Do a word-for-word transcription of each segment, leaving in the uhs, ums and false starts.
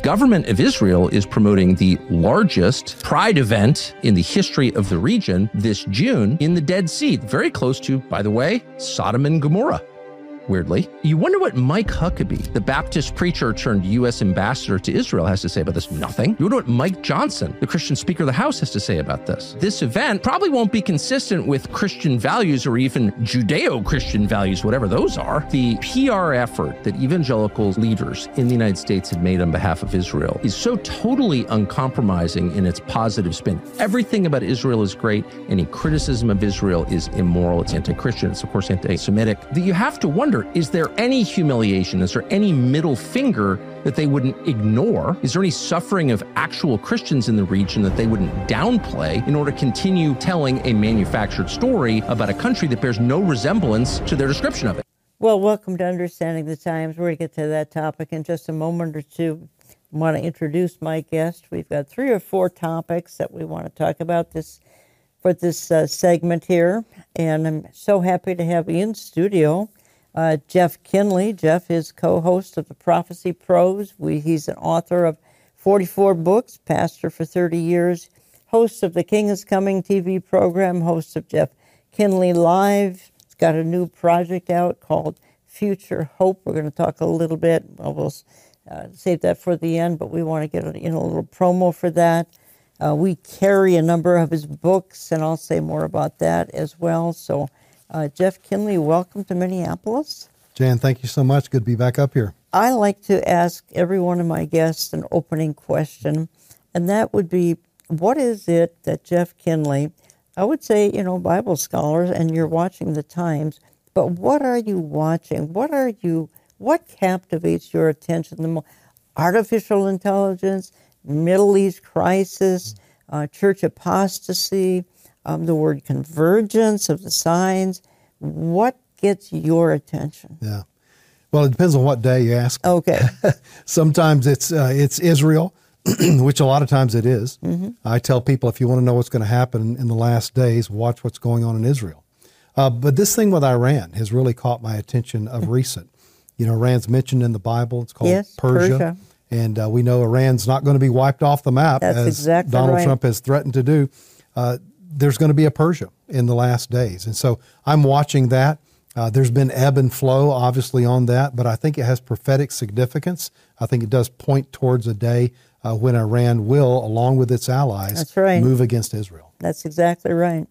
government of Israel is promoting the largest pride event in the history of the region this June in the Dead Sea, very close to, by the way, Sodom and Gomorrah. Weirdly. You wonder what Mike Huckabee, the Baptist preacher turned U S ambassador to Israel, has to say about this. Nothing. You wonder what Mike Johnson, the Christian Speaker of the House, has to say about this. This event probably won't be consistent with Christian values or even Judeo-Christian values, whatever those are. The P R effort that evangelical leaders in the United States had made on behalf of Israel is so totally uncompromising in its positive spin. Everything about Israel is great. Any criticism of Israel is immoral. It's anti-Christian. It's, of course, anti-Semitic. That you have to wonder, is there any humiliation? Is there any middle finger that they wouldn't ignore? Is there any suffering of actual Christians in the region that they wouldn't downplay in order to continue telling a manufactured story about a country that bears no resemblance to their description of it? Well, welcome to Understanding the Times. We're going to get to that topic in just a moment or two. I want to introduce my guest. We've got three or four topics that we want to talk about this for this uh, segment here, and I'm so happy to have in studio Uh, Jeff Kinley. Jeff is co-host of the Prophecy Pros. We, he's an author of forty-four books, pastor for thirty years, host of the King is Coming T V program, host of Jeff Kinley Live. He's got a new project out called Future Hope. We're going to talk a little bit. Well, we'll uh, save that for the end, but we want to get a, you know, a little promo for that. Uh, we carry a number of his books, and I'll say more about that as well. So Uh, Jeff Kinley, welcome to Minneapolis. Jan, thank you so much. Good to be back up here. I like to ask every one of my guests an opening question, and that would be, what is it that Jeff Kinley, I would say, you know, Bible scholars, and you're watching the Times, but what are you watching? What are you, what captivates your attention the most? Artificial intelligence, Middle East crisis, uh, church apostasy, Um, the word convergence of the signs. What gets your attention? Yeah. Well, it depends on what day you ask. Okay. Sometimes it's uh, it's Israel, which a lot of times it is. Mm-hmm. I tell people, if you want to know what's going to happen in the last days, watch what's going on in Israel. Uh, but this thing with Iran has really caught my attention of recent. You know, Iran's mentioned in the Bible. It's called yes, Persia. Persia. And uh, we know Iran's not going to be wiped off the map, That's as exactly Donald right. Trump has threatened to do. Uh, there's going to be a Persia in the last days. And so I'm watching that. Uh, there's been ebb and flow, obviously, on that, but I think it has prophetic significance. I think it does point towards a day uh, when Iran will, along with its allies, That's right. move against Israel. That's exactly right.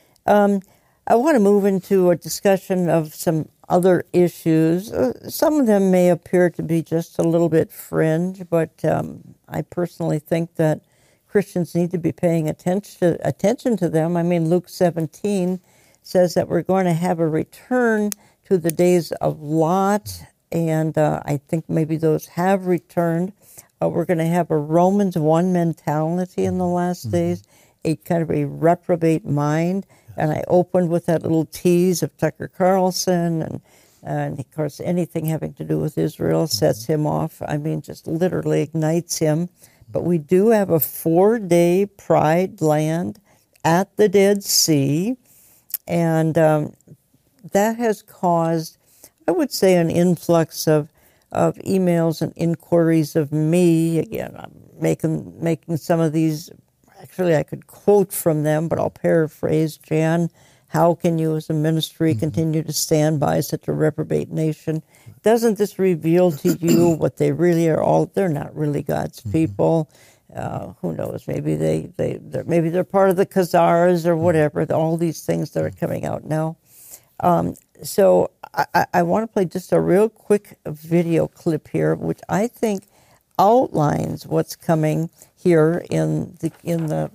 Um, I want to move into a discussion of some other issues. Uh, some of them may appear to be just a little bit fringe, but um, I personally think that Christians need to be paying attention to, attention to them. I mean, Luke seventeen says that we're going to have a return to the days of Lot, and uh, I think maybe those have returned. Uh, we're going to have a Romans one mentality in the last mm-hmm. days, a kind of a reprobate mind. Yes. And I opened with that little tease of Tucker Carlson, and, and of course anything having to do with Israel sets him off. I mean, just literally ignites him. But we do have a four-day Pride land at the Dead Sea, and um, that has caused, I would say, an influx of, of emails and inquiries of me. Again, I'm making, making some of these, actually I could quote from them, but I'll paraphrase. Jan, how can you as a ministry mm-hmm. continue to stand by such a reprobate nation? Doesn't this reveal to you what they really are all? They're not really God's mm-hmm. people. Uh, who knows? Maybe they, they they're, maybe they're part of the Khazars or whatever. All these things that are coming out now. Um, so I, I want to play just a real quick video clip here, which I think outlines what's coming here in the in the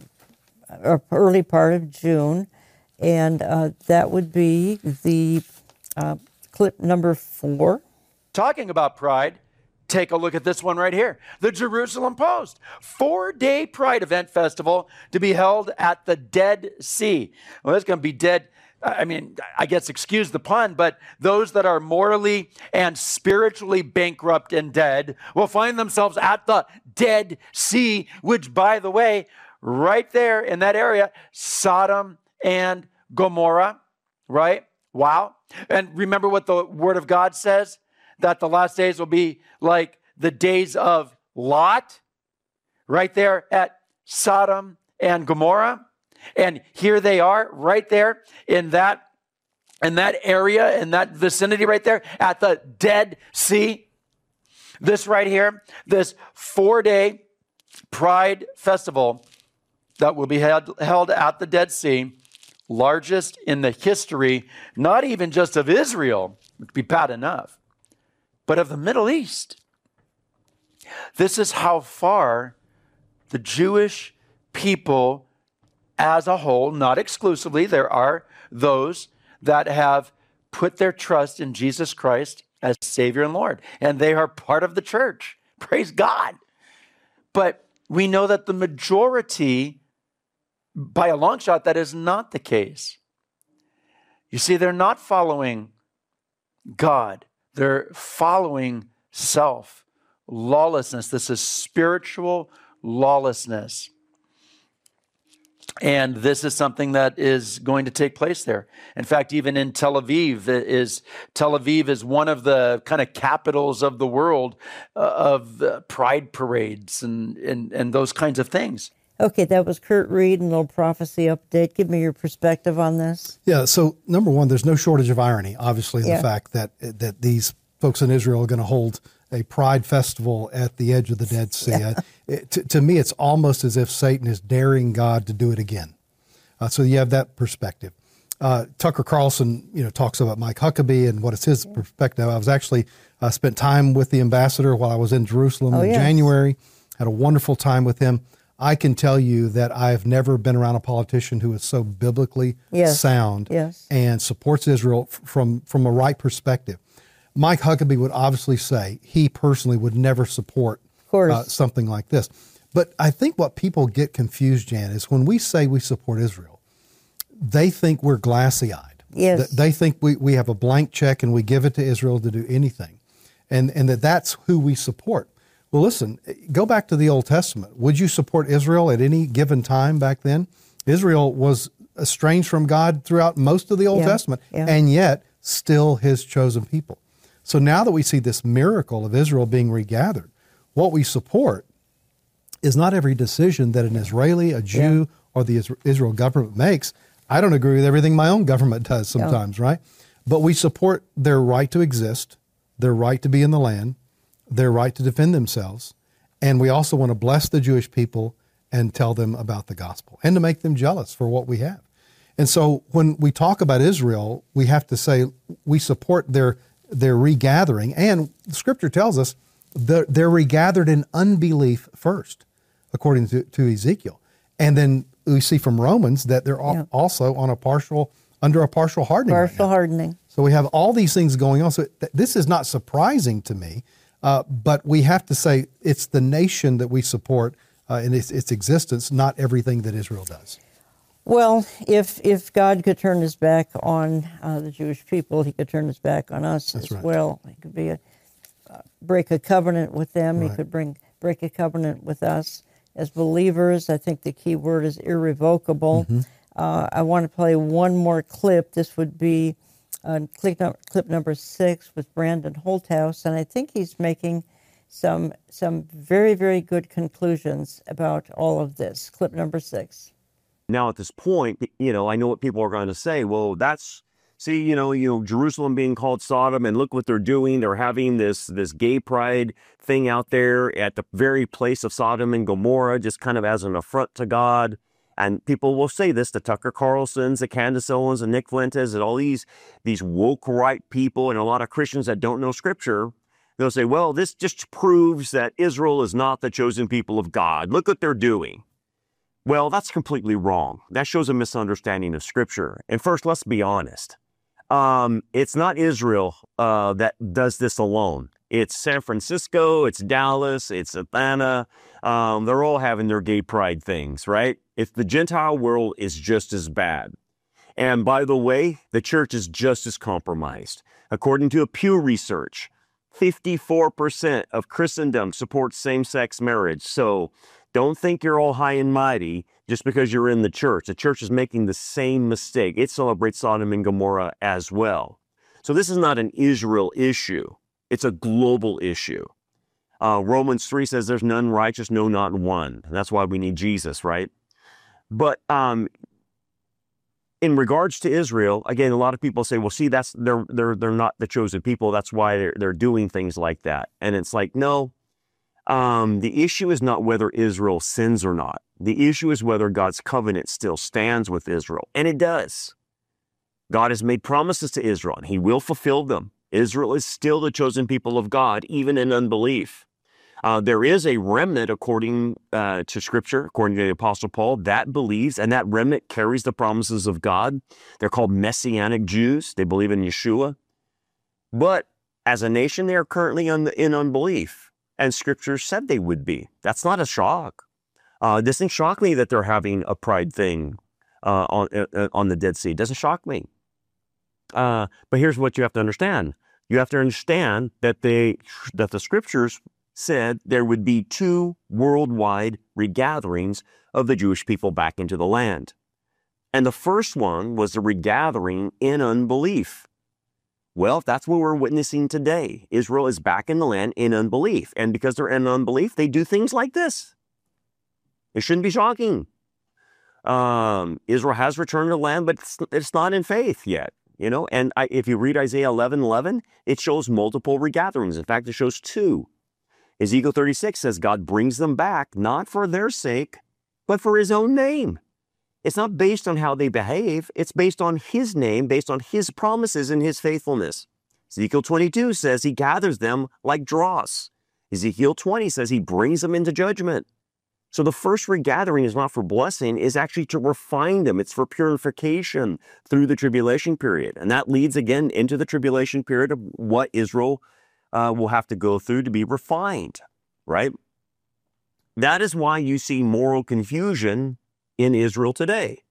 early part of June, and uh, that would be the uh, clip number four. Talking about pride, take a look at this one right here. The Jerusalem Post, four-day Pride event festival to be held at the Dead Sea. Well, it's going to be dead. I mean, I guess excuse the pun, but those that are morally and spiritually bankrupt and dead will find themselves at the Dead Sea, which, by the way, right there in that area, Sodom and Gomorrah, right? Wow. And remember what the Word of God says? That the last days will be like the days of Lot, right there at Sodom and Gomorrah. And here they are right there in that, in that area, in that vicinity right there at the Dead Sea. This right here, this four-day Pride Festival that will be held, held at the Dead Sea, largest in the history, not even just of Israel, which would be bad enough, but of the Middle East. This is how far the Jewish people as a whole, not exclusively, there are those that have put their trust in Jesus Christ as Savior and Lord, and they are part of the church. Praise God. But we know that the majority, by a long shot, that is not the case. You see, they're not following God. They're following self. Lawlessness. This is spiritual lawlessness. And this is something that is going to take place there. In fact, even in Tel Aviv, is Tel Aviv is one of the kind of capitals of the world uh, of uh, pride parades and, and, and those kinds of things. Okay, that was Kurt Reed, and a little prophecy update. Give me your perspective on this. Yeah, so number one, there's no shortage of irony, obviously, in Yeah. the fact that that these folks in Israel are going to hold a pride festival at the edge of the Dead Sea. Yeah. Uh, it- to, to me, it's almost as if Satan is daring God to do it again. Uh, so you have that perspective. Uh, Tucker Carlson, you know, talks about Mike Huckabee and what is his perspective. I was actually uh, spent time with the ambassador while I was in Jerusalem Oh, in yes. January. Had a wonderful time with him. I can tell you that I've never been around a politician who is so biblically Yes. sound Yes. and supports Israel f- from from a right perspective. Mike Huckabee would obviously say he personally would never support course. uh, something like this. But I think what people get confused, Jan, is when we say we support Israel, they think we're glassy-eyed. Yes. Th- They think we, we have a blank check and we give it to Israel to do anything, and, and that that's who we support. Well, listen, go back to the Old Testament. Would you support Israel at any given time back then? Israel was estranged from God throughout most of the Old Yeah, Testament, yeah. and yet still his chosen people. So now that we see this miracle of Israel being regathered, what we support is not every decision that an Israeli, a Jew, or the Isra- Israel government makes. I don't agree with everything my own government does sometimes, right? But we support their right to exist, their right to be in the land, their right to defend themselves, and we also want to bless the Jewish people and tell them about the gospel and to make them jealous for what we have. And so when we talk about Israel, we have to say we support their their regathering, and Scripture tells us they're, they're regathered in unbelief first, according to, to Ezekiel. And then we see from Romans that they're al- Yeah. also on a partial under a partial hardening. right Partial now. hardening. So we have all these things going on. So th- this is not surprising to me, uh, but we have to say it's the nation that we support uh, in its, its existence, not everything that Israel does. Well, if if God could turn his back on uh, the Jewish people, he could turn his back on us That's as right. well. He could be a, uh, break a covenant with them. He Right. could bring break a covenant with us as believers. I think the key word is irrevocable. Mm-hmm. Uh, I want to play one more clip. This would be uh, clip, num- clip number six with Brandon Holthouse, and I think he's making some some very very good conclusions about all of this. Clip number six. Now, at this point, you know, I know what people are going to say. Well, that's, see, you know, you know, Jerusalem being called Sodom, and look what they're doing. They're having this this gay pride thing out there at the very place of Sodom and Gomorrah, just kind of as an affront to God. And people will say this, the Tucker Carlsons, the Candace Owens, and Nick Fuentes, and all these these woke right people, and a lot of Christians that don't know Scripture. They'll say, well, this just proves that Israel is not the chosen people of God. Look what they're doing. Well, that's completely wrong. That shows a misunderstanding of Scripture. And first, let's be honest. Um, it's not Israel uh, that does this alone. It's San Francisco, it's Dallas, it's Atlanta. Um, they're all having their gay pride things, right? If the Gentile world is just as bad. And by the way, the church is just as compromised. According to a Pew Research, fifty-four percent of Christendom supports same-sex marriage. So don't think you're all high and mighty just because you're in the church. The church is making the same mistake. It celebrates Sodom and Gomorrah as well. So this is not an Israel issue. It's a global issue. Uh, Romans three says there's none righteous, no, not one. And that's why we need Jesus, right? But um, in regards to Israel, again, a lot of people say, well, see, that's they're they're they're not the chosen people. That's why they're they're doing things like that. And it's like, no, um, the issue is not whether Israel sins or not. The issue is whether God's covenant still stands with Israel. And it does. God has made promises to Israel, and he will fulfill them. Israel is still the chosen people of God, even in unbelief. Uh, there is a remnant, according uh, to Scripture, according to the Apostle Paul, that believes, and that remnant carries the promises of God. They're called Messianic Jews. They believe in Yeshua. But as a nation, they are currently un- in unbelief, and Scripture said they would be. That's not a shock. Uh, it doesn't shock me that they're having a pride thing uh, on uh, on the Dead Sea. It doesn't shock me. Uh, but here's what you have to understand. You have to understand that they that the Scriptures said there would be two worldwide regatherings of the Jewish people back into the land. And the first one was the regathering in unbelief. Well, that's what we're witnessing today. Israel is back in the land in unbelief. And because they're in unbelief, they do things like this. It shouldn't be shocking. Um, Israel has returned to the land, but it's, it's not in faith yet. You know, and I, if you read Isaiah eleven eleven, it shows multiple regatherings. In fact, it shows two. Ezekiel thirty-six says God brings them back, not for their sake, but for his own name. It's not based on how they behave. It's based on his name, based on his promises and his faithfulness. Ezekiel twenty-two says he gathers them like dross. Ezekiel twenty says he brings them into judgment. So the first regathering is not for blessing, is actually to refine them. It's for purification through the tribulation period. And that leads again into the tribulation period of what Israel uh, will have to go through to be refined, right? That is why you see moral confusion in Israel today.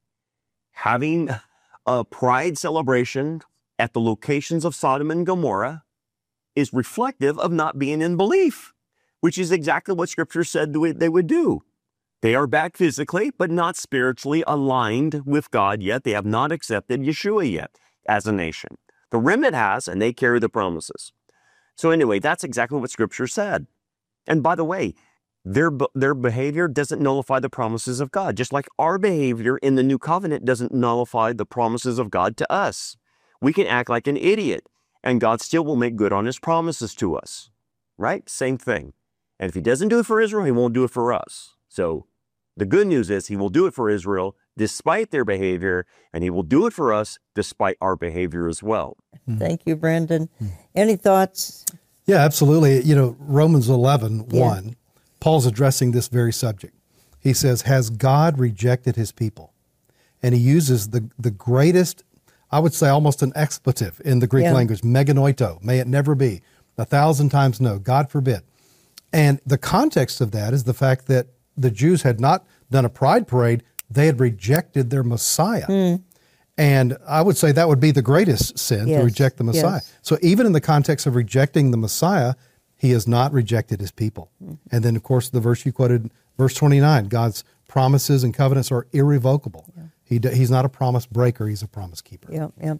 Having a pride celebration at the locations of Sodom and Gomorrah is reflective of not being in belief, which is exactly what Scripture said they would do. They are back physically, but not spiritually aligned with God yet. They have not accepted Yeshua yet as a nation. The remnant has, and they carry the promises. So anyway, that's exactly what Scripture said. And by the way, their, their behavior doesn't nullify the promises of God, just like our behavior in the new covenant doesn't nullify the promises of God to us. We can act like an idiot, and God still will make good on his promises to us, right? Same thing. And if he doesn't do it for Israel, he won't do it for us. So the good news is he will do it for Israel despite their behavior, and he will do it for us despite our behavior as well. Thank you, Brandon. Any thoughts? Yeah, absolutely. You know, Romans eleven, Yeah. one, Paul's addressing this very subject. He says, has God rejected his people? And he uses the, the greatest, I would say almost an expletive in the Greek Yeah. language, meganoito, may it never be, a thousand times no, God forbid. And the context of that is the fact that the Jews had not done a pride parade, they had rejected their Messiah. Mm. And I would say that would be the greatest sin, Yes. to reject the Messiah. Yes. So even in the context of rejecting the Messiah, he has not rejected his people. Mm. And then, of course, the verse you quoted, verse twenty-nine, God's promises and covenants are irrevocable. Yeah. He d- He's not a promise breaker, he's a promise keeper. Yeah, yeah.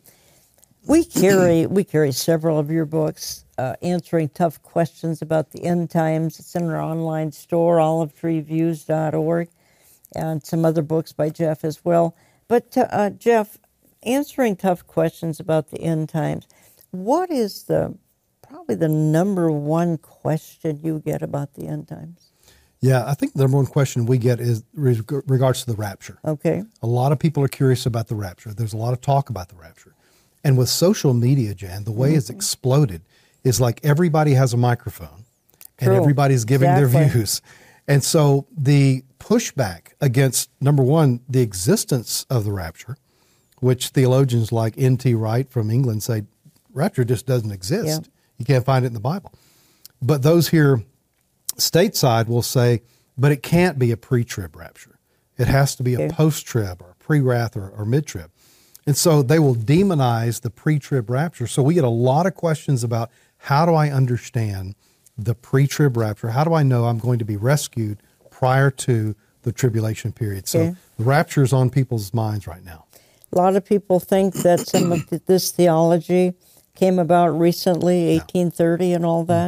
We carry we carry several of your books, uh, answering tough questions about the end times. It's in our online store, olive tree views dot org, and some other books by Jeff as well. But uh, Jeff, answering tough questions about the end times, what is the probably the number one question you get about the end times? Yeah, I think the number one question we get is reg- regards to the rapture. Okay. A lot of people are curious about the rapture. There's a lot of talk about the rapture. And with social media, Jan, the way Mm-hmm. it's exploded is like everybody has a microphone and True. everybody's giving Exactly. their views. And so the pushback against, number one, the existence of the rapture, which theologians like N T Wright from England say, rapture just doesn't exist. Yeah. You can't find it in the Bible. But those here stateside will say, but it can't be a pre-trib rapture. It has to be a Okay. post-trib or pre-wrath or, or mid-trib. And so they will demonize the pre-trib rapture. So we get a lot of questions about how do I understand the pre-trib rapture? How do I know I'm going to be rescued prior to the tribulation period? So Okay. the rapture is on people's minds right now. A lot of people think that some of th- this theology came about recently, eighteen thirty and all that.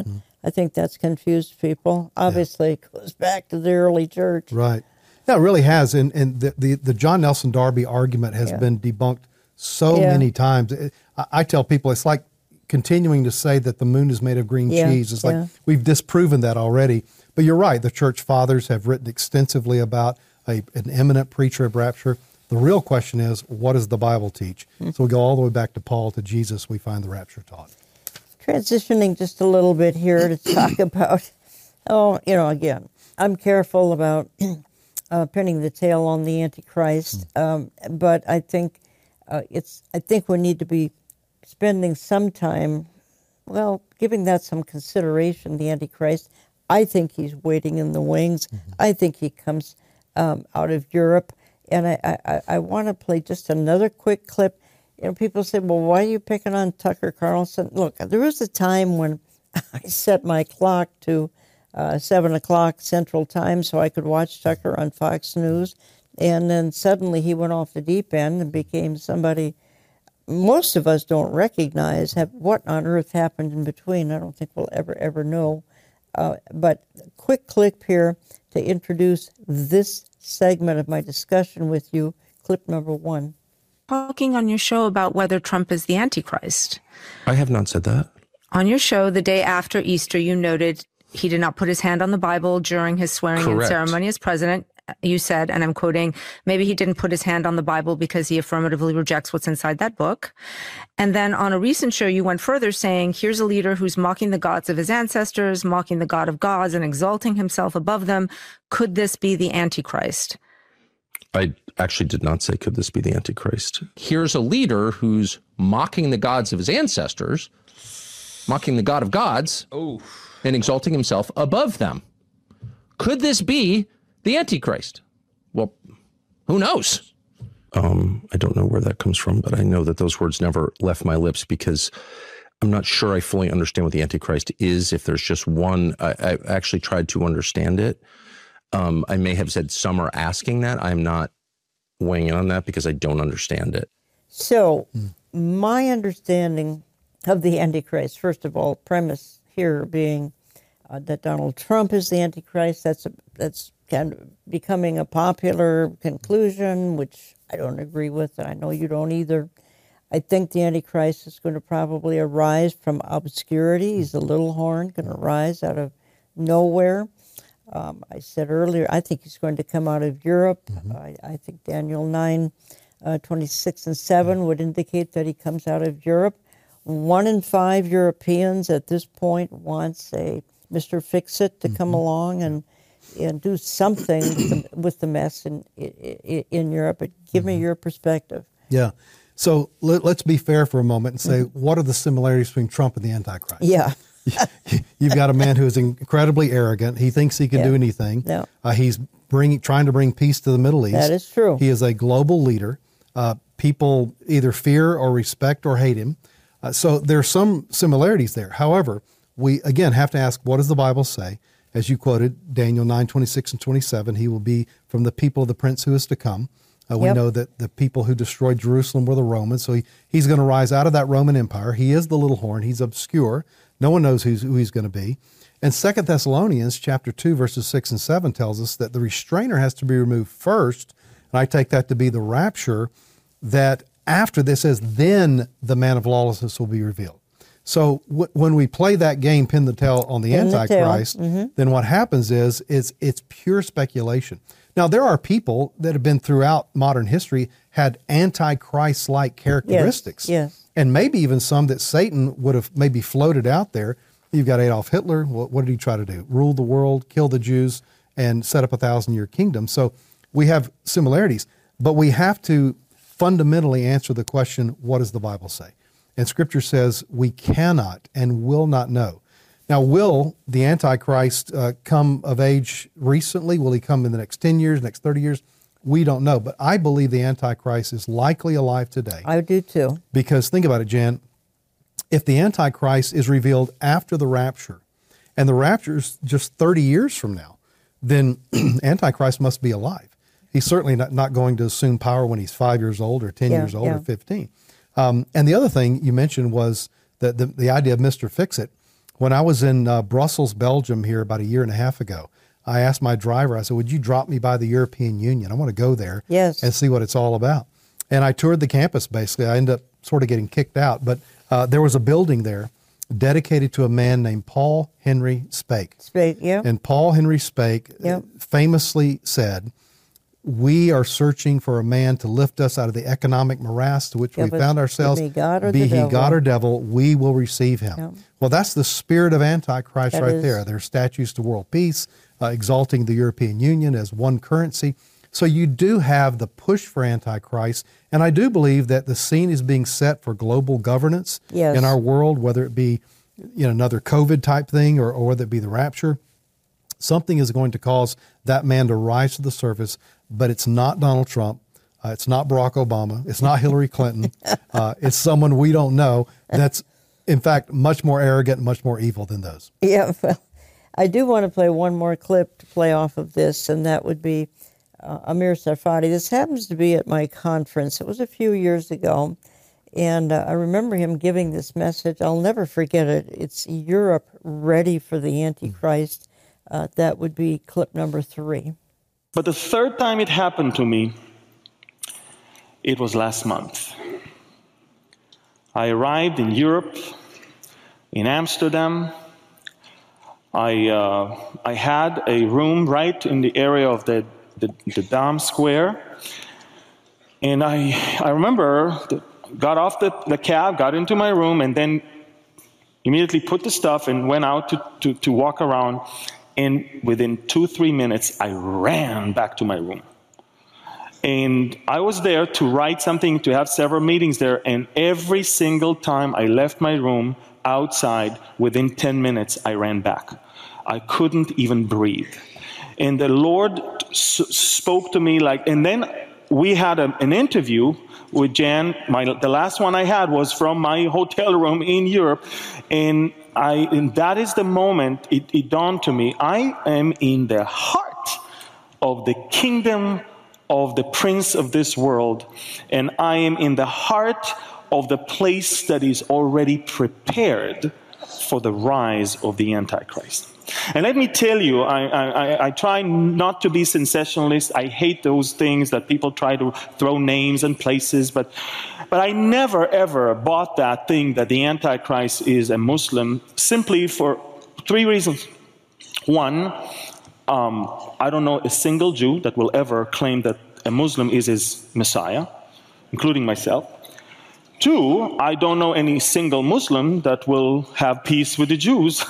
I think that's confused people. Obviously, yeah. It goes back to the early church. Right. Yeah, it really has. And, and the, the, the John Nelson Darby argument has yeah. been debunked so yeah. many times. I, I tell people it's like continuing to say that the moon is made of green yeah. cheese. It's like yeah. we've disproven that already. But you're right. The church fathers have written extensively about a, an imminent pre-trib rapture. The real question is, what does the Bible teach? Mm-hmm. So we go all the way back to Paul, to Jesus, we find the rapture taught. Transitioning just a little bit here to talk about, oh, you know, again, I'm careful about uh, pinning the tail on the Antichrist, um, but I think uh, it's. I think we need to be spending some time, well, giving that some consideration. The Antichrist, I think he's waiting in the wings. Mm-hmm. I think he comes um, out of Europe, and I, I, I want to play just another quick clip. You know, people say, well, why are you picking on Tucker Carlson? Look, there was a time when I set my clock to uh, seven o'clock Central Time so I could watch Tucker on Fox News, and then suddenly he went off the deep end and became somebody most of us don't recognize. Have, what on earth happened in between? I don't think we'll ever, ever know. Uh, but quick clip here to introduce this segment of my discussion with you, clip number one. Talking on your show about whether Trump is the Antichrist. I have not said that. On your show, the day after Easter, you noted he did not put his hand on the Bible during his swearing-in ceremony as president. You said, and I'm quoting, maybe he didn't put his hand on the Bible because he affirmatively rejects what's inside that book. And then on a recent show, you went further saying, here's a leader who's mocking the gods of his ancestors, mocking the God of gods and exalting himself above them. Could this be the Antichrist? I actually did not say, could this be the Antichrist? Here's a leader who's mocking the gods of his ancestors, mocking the God of gods, oh. and exalting himself above them. Could this be the Antichrist? Well, who knows? Um, I don't know where that comes from, but I know that those words never left my lips because I'm not sure I fully understand what the Antichrist is. If there's just one, I, I actually tried to understand it. Um, I may have said some are asking that. I'm not weighing in on that because I don't understand it. So hmm. my understanding of the Antichrist, first of all, premise here being uh, that Donald Trump is the Antichrist. That's a, that's kind of becoming a popular conclusion, which I don't agree with, and I know you don't either. I think the Antichrist is going to probably arise from obscurity. He's a little horn, going to rise out of nowhere. Um, I said earlier, I think he's going to come out of Europe. Mm-hmm. I, I think Daniel nine, uh, twenty-six and seven mm-hmm. would indicate that he comes out of Europe. One in five Europeans at this point wants a Mister Fix-It to mm-hmm. come along and and do something with, the, with the mess in, in, in Europe. But give mm-hmm. me your perspective. Yeah. So let, let's be fair for a moment and say, mm-hmm. what are the similarities between Trump and the Antichrist? Yeah. You've got a man who is incredibly arrogant. He thinks he can yeah. do anything. No. Uh, he's bringing, trying to bring peace to the Middle East. That is true. He is a global leader. Uh, people either fear or respect or hate him. Uh, so there are some similarities there. However, we, again, have to ask, what does the Bible say? As you quoted, Daniel nine, twenty-six and twenty-seven, he will be from the people of the prince who is to come. Uh, we yep. know that the people who destroyed Jerusalem were the Romans, so he, he's going to rise out of that Roman Empire. He is the little horn. He's obscure. No one knows who's, who he's going to be. And Second Thessalonians chapter two, verses six and seven tells us that the restrainer has to be removed first, and I take that to be the rapture, that after this says, then the man of lawlessness will be revealed. So w- when we play that game, pin the tail on the pin Antichrist, the mm-hmm. then what happens is, is it's pure speculation. Now, there are people that have been throughout modern history had Antichrist-like characteristics. Yes, yes. And maybe even some that Satan would have maybe floated out there. You've got Adolf Hitler. What, what did he try to do? Rule the world, kill the Jews, and set up a thousand-year kingdom. So we have similarities. But we have to fundamentally answer the question, what does the Bible say? And Scripture says we cannot and will not know. Now, will the Antichrist uh, come of age recently? Will he come in the next ten years, next thirty years? We don't know. But I believe the Antichrist is likely alive today. I do too. Because think about it, Jan. If the Antichrist is revealed after the rapture, and the rapture is just thirty years from now, then Antichrist must be alive. He's certainly not, not going to assume power when he's five years old or ten yeah, years old yeah. or fifteen. Um, and the other thing you mentioned was that the, the idea of Mister Fix-It. When I was in uh, Brussels, Belgium here about a year and a half ago, I asked my driver, I said, would you drop me by the European Union? I want to go there yes. and see what it's all about. And I toured the campus, basically. I ended up sort of getting kicked out. But uh, there was a building there dedicated to a man named Paul Henry Spake. Spake, yeah. And Paul Henry Spake yep. famously said, we are searching for a man to lift us out of the economic morass to which yeah, we found ourselves. Be, God or be the he devil. God or devil, we will receive him. Yep. Well, that's the spirit of Antichrist that right is. there. There's statues to world peace, uh, exalting the European Union as one currency. So you do have the push for Antichrist, and I do believe that the scene is being set for global governance yes. in our world, whether it be you know another COVID type thing or, or whether it be the rapture. Something is going to cause that man to rise to the surface, but it's not Donald Trump. Uh, it's not Barack Obama. It's not Hillary Clinton. Uh, it's someone we don't know that's, in fact, much more arrogant and much more evil than those. Yeah, well, I do want to play one more clip to play off of this, and that would be uh, Amir Tsarfati. This happens to be at my conference. It was a few years ago, and uh, I remember him giving this message. I'll never forget it. It's Europe ready for the Antichrist. Uh, that would be clip number three. But the third time it happened to me, it was last month. I arrived in Europe, in Amsterdam. I uh, I had a room right in the area of the the, the Dam Square, and I I remember the, got off the, the cab, got into my room, and then immediately put the stuff and went out to to, to walk around. And within two, three minutes, I ran back to my room. And I was there to write something, to have several meetings there. And every single time I left my room outside, within ten minutes, I ran back. I couldn't even breathe. And the Lord s- spoke to me like, and then we had a, an interview with Jan. My, the last one I had was from my hotel room in Europe. And I, and that is the moment it, it dawned to me, I am in the heart of the kingdom of the prince of this world, and I am in the heart of the place that is already prepared for the rise of the Antichrist. And let me tell you, I, I, I try not to be sensationalist. I hate those things that people try to throw names and places, but but I never, ever bought that thing that the Antichrist is a Muslim, simply for three reasons. One, um, I don't know a single Jew that will ever claim that a Muslim is his Messiah, including myself. Two, I don't know any single Muslim that will have peace with the Jews.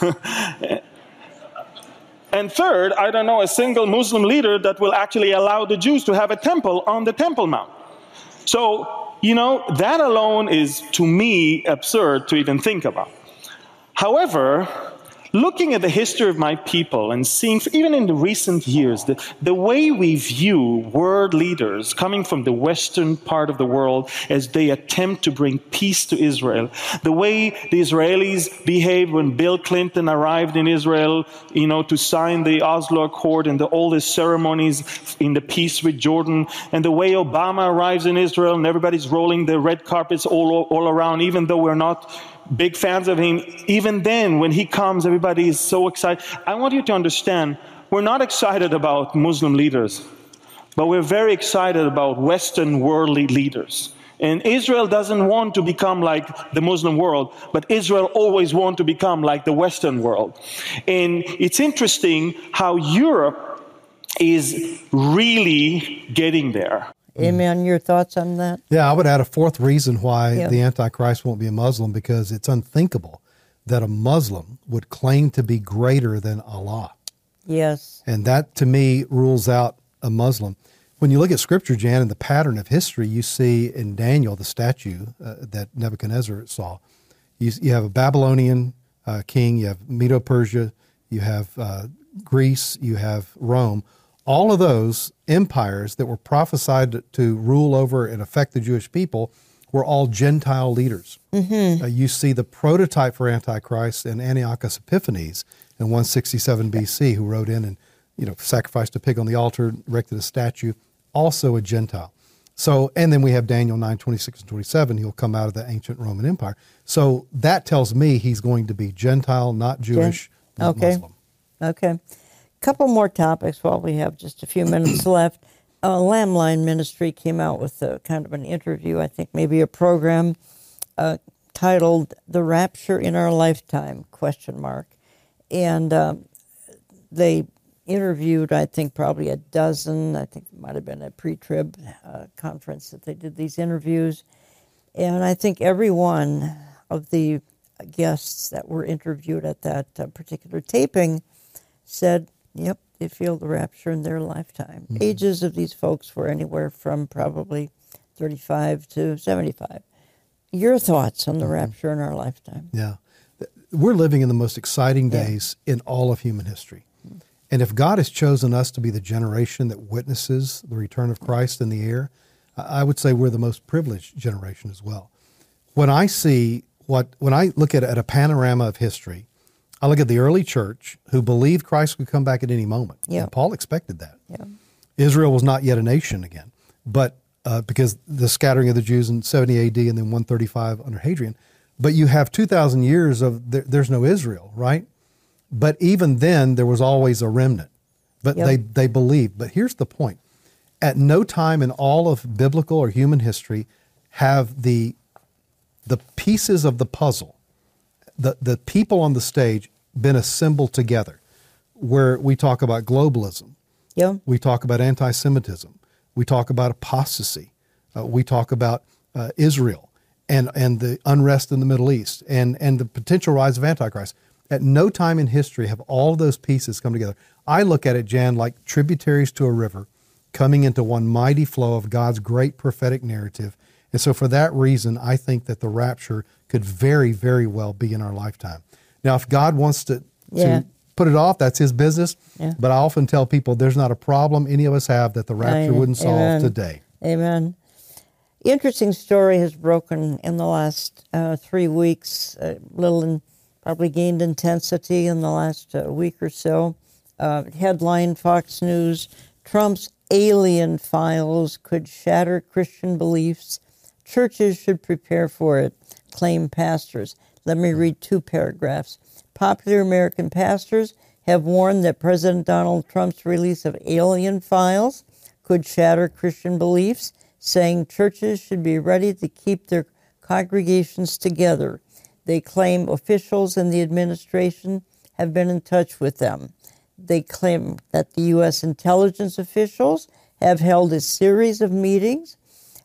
And third, I don't know a single Muslim leader that will actually allow the Jews to have a temple on the Temple Mount. So, you know, that alone is, to me, absurd to even think about. However, looking at the history of my people and seeing, even in the recent years, the, the way we view world leaders coming from the western part of the world as they attempt to bring peace to Israel, the way the Israelis behaved when Bill Clinton arrived in Israel, you know, to sign the Oslo Accord and the, all the ceremonies in the peace with Jordan, and the way Obama arrives in Israel and everybody's rolling the red carpets all, all around, even though we're not big fans of him. Even then, when he comes, everybody is so excited. I want you to understand, we're not excited about Muslim leaders, but we're very excited about Western worldly leaders. And Israel doesn't want to become like the Muslim world, but Israel always wants to become like the Western world. And it's interesting how Europe is really getting there. Amen. Your thoughts on that? Yeah, I would add a fourth reason why yeah. the Antichrist won't be a Muslim, because it's unthinkable that a Muslim would claim to be greater than Allah. Yes. And that, to me, rules out a Muslim. When you look at Scripture, Jan, and the pattern of history, you see in Daniel, the statue uh, that Nebuchadnezzar saw, you, you have a Babylonian uh, king, you have Medo-Persia, you have uh, Greece, you have Rome. All of those empires that were prophesied to, to rule over and affect the Jewish people were all Gentile leaders. Mm-hmm. Uh, you see the prototype for Antichrist in Antiochus Epiphanes in one sixty-seven B C, who rode in and, you know, sacrificed a pig on the altar, erected a statue, also a Gentile. So, and then we have Daniel nine, twenty-six and twenty-seven. He'll come out of the ancient Roman Empire. So that tells me he's going to be Gentile, not Jewish, Gen- not okay. Muslim. Okay. Couple more topics while we have just a few minutes left. Uh, Lamb Ministry came out with a kind of an interview, I think maybe a program uh, titled "The Rapture in Our Lifetime?" question mark, and um, they interviewed, I think, probably a dozen. I think it might have been a pre-trib uh, conference that they did these interviews. And I think every one of the guests that were interviewed at that uh, particular taping said, yep, they feel the rapture in their lifetime. Mm-hmm. Ages of these folks were anywhere from probably thirty-five to seventy-five. Your thoughts on the mm-hmm. rapture in our lifetime? Yeah. We're living in the most exciting days yeah. in all of human history. And if God has chosen us to be the generation that witnesses the return of Christ in the air, I would say we're the most privileged generation as well. When I see what, when I look at, at a panorama of history, I look at the early church who believed Christ would come back at any moment. Yeah. And Paul expected that. Yeah. Israel was not yet a nation again, but uh, because the scattering of the Jews in seventy A D and then one thirty-five under Hadrian. But you have two thousand years of there, there's no Israel, right? But even then, there was always a remnant. But yep. they, they believed. But here's the point. At no time in all of biblical or human history have the the pieces of the puzzle, the, the people on the stage, been assembled together. Where we talk about globalism. Yeah. We talk about anti-Semitism. We talk about apostasy. Uh, we talk about uh, Israel and, and the unrest in the Middle East and, and the potential rise of Antichrist. At no time in history have all of those pieces come together. I look at it, Jan, like tributaries to a river coming into one mighty flow of God's great prophetic narrative. And so for that reason, I think that the rapture could very, very well be in our lifetime. Now, if God wants to, yeah. to put it off, that's his business. Yeah. But I often tell people there's not a problem any of us have that the rapture Amen. wouldn't solve Amen. today. Amen. Interesting story has broken in the last uh, three weeks, a little in, probably gained intensity in the last uh, week or so. Uh, headline, Fox News, Trump's alien files could shatter Christian beliefs. Churches should prepare for it, claim pastors. Let me read two paragraphs. Popular American pastors have warned that President Donald Trump's release of alien files could shatter Christian beliefs, saying churches should be ready to keep their congregations together. They claim officials in the administration have been in touch with them. They claim that the U S intelligence officials have held a series of meetings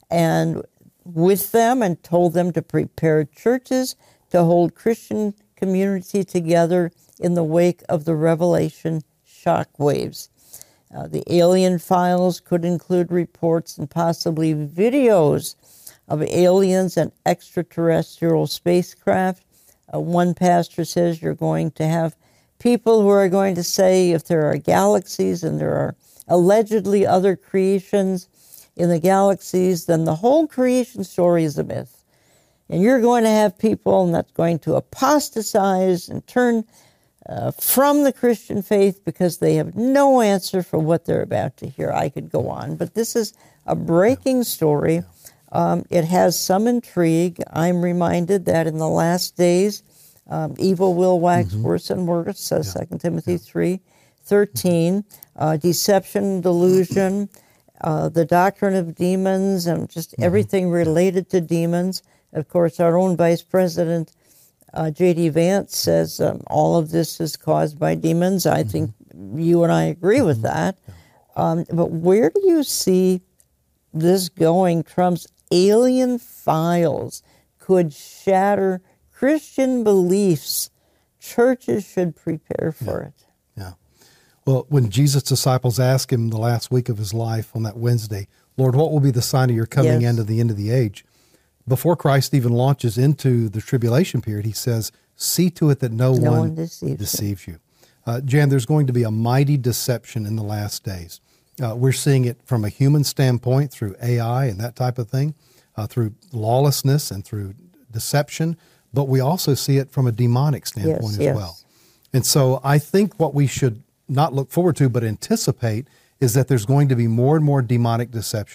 and with them and told them to prepare churches to hold Christian community together in the wake of the Revelation shockwaves. Uh, the alien files could include reports and possibly videos of aliens and extraterrestrial spacecraft. Uh, one pastor says you're going to have people who are going to say if there are galaxies and there are allegedly other creations in the galaxies, then the whole creation story is a myth. And you're going to have people that's going to apostatize and turn uh, from the Christian faith because they have no answer for what they're about to hear. I could go on, but this is a breaking story. Um, it has some intrigue. I'm reminded that in the last days, um, evil will wax mm-hmm. worse and worse, says yeah. Second Timothy yeah. three thirteen. Uh, deception, delusion, uh, the doctrine of demons, and just mm-hmm. everything related to demons. Of course, our own Vice President, uh, J D Vance, says um, all of this is caused by demons. I mm-hmm. think you and I agree with that. Um, but where do you see this going? Trump's alien files could shatter Christian beliefs. Churches should prepare for yeah. it. Yeah. Well, when Jesus' disciples asked him the last week of his life on that Wednesday, Lord, what will be the sign of your coming yes. end of the end of the age? Before Christ even launches into the tribulation period, he says, see to it that no, no one, one deceives, deceives you. Uh, Jan, there's going to be a mighty deception in the last days. Uh, we're seeing it from a human standpoint through A I and that type of thing, uh, through lawlessness and through deception, but we also see it from a demonic standpoint yes, as yes. well. And so I think what we should not look forward to but anticipate is that there's going to be more and more demonic deception.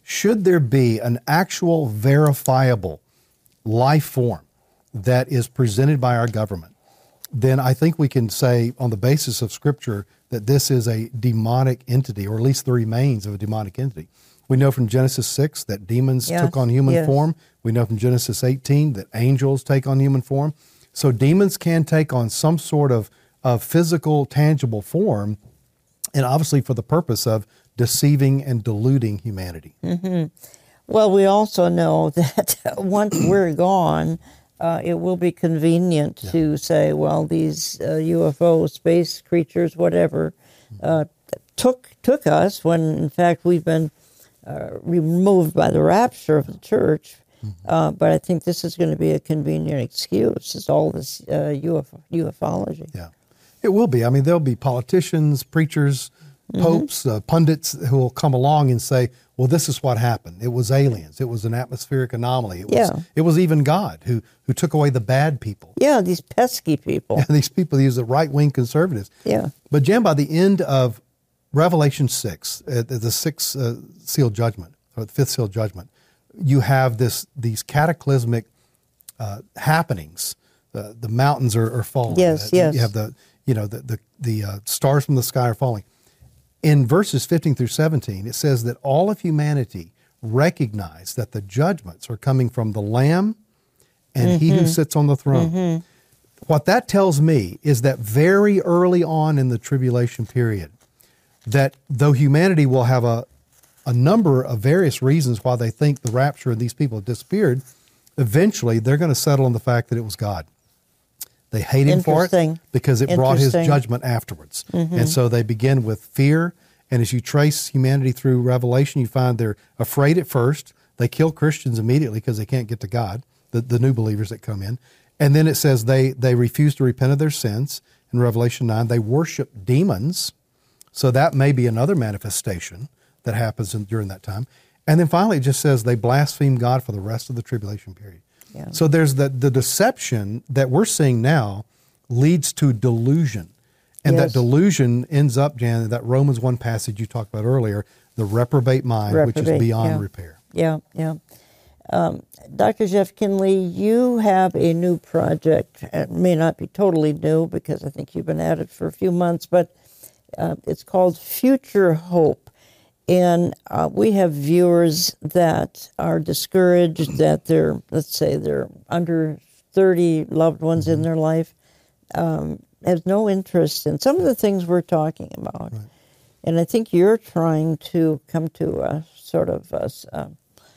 should there be an actual verifiable life form that is presented by our government, then I think we can say on the basis of Scripture that this is a demonic entity, or at least the remains of a demonic entity. We know from Genesis six that demons yes, took on human yes. form. We know from Genesis eighteen that angels take on human form. So demons can take on some sort of, of physical, tangible form, and obviously for the purpose of deceiving and deluding humanity. Mm-hmm. Well, we also know that once we're gone, uh, it will be convenient yeah. to say, well, these uh, U F O, space creatures, whatever, uh, took took us when, in fact, we've been uh, removed by the rapture of the church. Mm-hmm. Uh, but I think this is going to be a convenient excuse. It's all this uh, ufology. Yeah, it will be. I mean, there'll be politicians, preachers, popes, mm-hmm. uh, pundits who will come along and say, well, this is what happened. It was aliens. It was an atmospheric anomaly. It was, yeah. it was even God who, who took away the bad people. Yeah, these pesky people. Yeah, these people, these are right-wing conservatives. Yeah. But Jan, by the end of Revelation six, uh, the sixth uh, seal judgment, or the fifth seal judgment, you have this these cataclysmic uh, happenings. Uh, the mountains are, are falling. Yes, uh, yes. You have the, you know, the, the, the uh, stars from the sky are falling. In verses fifteen through seventeen, it says that all of humanity recognize that the judgments are coming from the Lamb and mm-hmm. He who sits on the throne. Mm-hmm. What that tells me is that very early on in the tribulation period, that though humanity will have a, a number of various reasons why they think the rapture of these people have disappeared, eventually they're going to settle on the fact that it was God. They hate him for it because it brought his judgment afterwards. Mm-hmm. And so they begin with fear. And as you trace humanity through Revelation, you find they're afraid at first. They kill Christians immediately because they can't get to God, the, the new believers that come in. And then it says they, they refuse to repent of their sins. In Revelation nine, they worship demons. So that may be another manifestation that happens in, during that time. And then finally, it just says they blaspheme God for the rest of the tribulation period. Yeah. So there's the, the deception that we're seeing now leads to delusion. And yes. that delusion ends up, Jan, that Romans one passage you talked about earlier, the reprobate mind, reprobate, which is beyond yeah. repair. Yeah, yeah. Um, Doctor Jeff Kinley, you have a new project. It may not be totally new because I think you've been at it for a few months, but uh, it's called Future Hope. And uh, we have viewers that are discouraged that they're, let's say, they're under thirty loved ones mm-hmm. in their life, um, have no interest in some of the things we're talking about. Right. And I think you're trying to come to a sort of a, uh,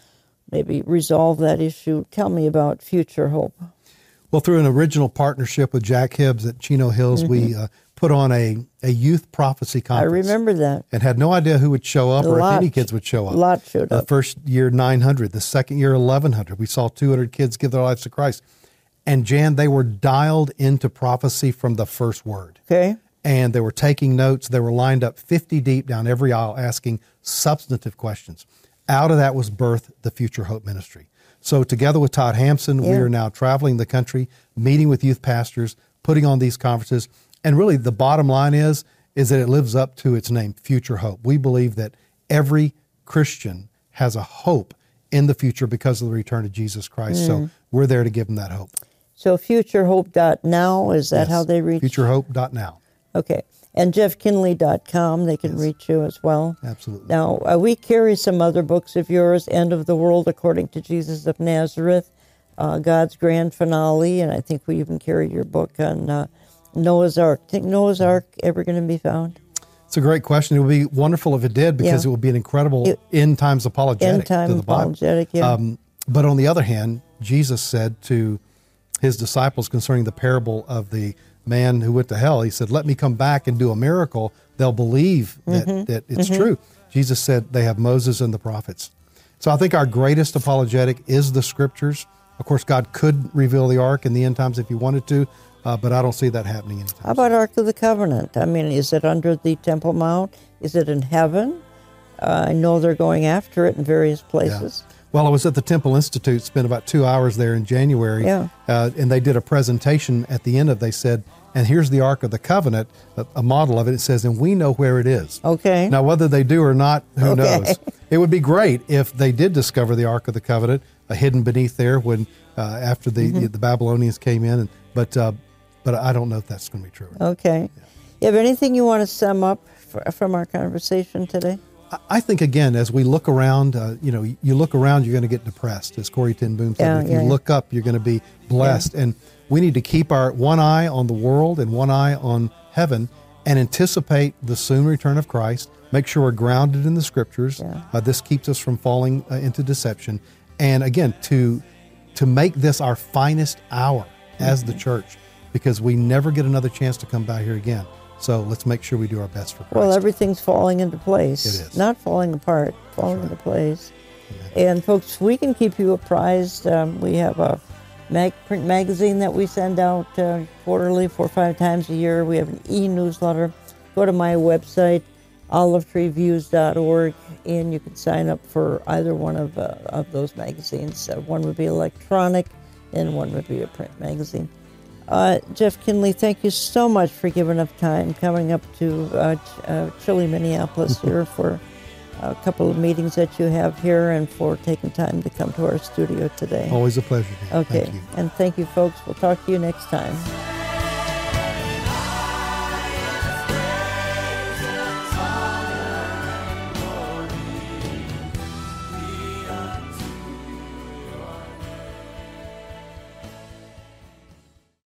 maybe resolve that issue. Tell me about Future Hope. Well, through an original partnership with Jack Hibbs at Chino Hills, mm-hmm. we uh, put on a, a youth prophecy conference. I remember that. And had no idea who would show up a or lot, if any kids would show up. A lot showed up. The first year, nine hundred. The second year, eleven hundred. We saw two hundred kids give their lives to Christ. And Jan, they were dialed into prophecy from the first word. Okay. And they were taking notes. They were lined up fifty deep down every aisle asking substantive questions. Out of that was birthed the Future Hope Ministry. So together with Todd Hampson, yeah. we are now traveling the country, meeting with youth pastors, putting on these conferences. And really the bottom line is, is that it lives up to its name, Future Hope. We believe that every Christian has a hope in the future because of the return of Jesus Christ. Mm. So we're there to give them that hope. So future hope dot now, is that yes. how they reach? future hope dot now. Okay. And jeff kinley dot com, they can yes. reach you as well. Absolutely. Now, uh, we carry some other books of yours, End of the World According to Jesus of Nazareth, uh, God's Grand Finale, and I think we even carry your book on uh, Noah's Ark. Think Noah's Ark ever going to be found? It's a great question. It would be wonderful if it did, because yeah. it would be an incredible it, end times apologetic end time to the apologetic, Bible. Yeah. Um, but on the other hand, Jesus said to his disciples concerning the parable of the man who went to hell, he said, let me come back and do a miracle. They'll believe that, mm-hmm. that it's mm-hmm. true. Jesus said they have Moses and the prophets. So I think our greatest apologetic is the scriptures. Of course, God could reveal the ark in the end times if he wanted to, uh, but I don't see that happening anytime soon. How about Ark of the Covenant? I mean, is it under the Temple Mount? Is it in heaven? Uh, I know they're going after it in various places. Yeah. Well, I was at the Temple Institute, spent about two hours there in January, Yeah. uh, and they did a presentation at the end of. They said, and here's the Ark of the Covenant, a, a model of it. It says, and we know where it is. Okay. Now, whether they do or not, who Okay. knows? It would be great if they did discover the Ark of the Covenant uh, hidden beneath there when uh, after the, Mm-hmm. the the Babylonians came in. And, but uh, but I don't know if that's going to be true. Okay. You have anything you want to sum up f- from our conversation today? I think, again, as we look around, uh, you know, you look around, you're going to get depressed, as Corrie ten Boom said. Yeah, if yeah, you yeah. look up, you're going to be blessed. And we need to keep our one eye on the world and one eye on heaven and anticipate the soon return of Christ. Make sure we're grounded in the Scriptures. Yeah. Uh, this keeps us from falling uh, into deception. And, again, to to make this our finest hour as the church, because we never get another chance to come by here again. So let's make sure we do our best for Christ. Well, everything's falling into place. It is. Not falling apart, falling into place. And folks, we can keep you apprised. Um, we have a mag- print magazine that we send out uh, quarterly, four or five times a year. We have an e-newsletter. Go to my website, olive tree views dot org, and you can sign up for either one of uh, of those magazines. Uh, one would be electronic, and one would be a print magazine. Uh, Jeff Kinley, thank you so much for giving up time coming up to uh, Ch- uh, chilly Minneapolis here for a couple of meetings that you have here, and for taking time to come to our studio today. Always a pleasure. Dan. Okay, Thank you. and thank you, folks. We'll talk to you next time.